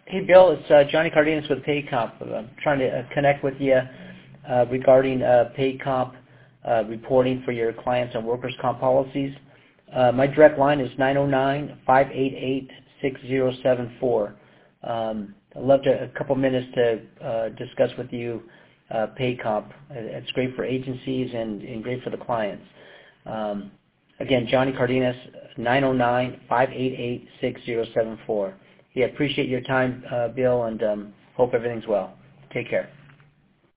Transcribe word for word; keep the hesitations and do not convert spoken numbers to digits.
Hey, Bill, it's uh, Johnny Cardenas with PayComp. I'm trying to uh, connect with you uh, regarding uh, PayComp uh, reporting for your clients on workers' comp policies. Uh, my direct line is nine oh nine, five eight eight, six oh seven four. Um, I'd love to a couple minutes to uh, discuss with you uh, PayComp. It's great for agencies and, and great for the clients. Um, again, Johnny Cardenas, nine oh nine, five eight eight, six oh seven four. Yeah, appreciate your time, uh, Bill, and um, hope everything's well. Take care.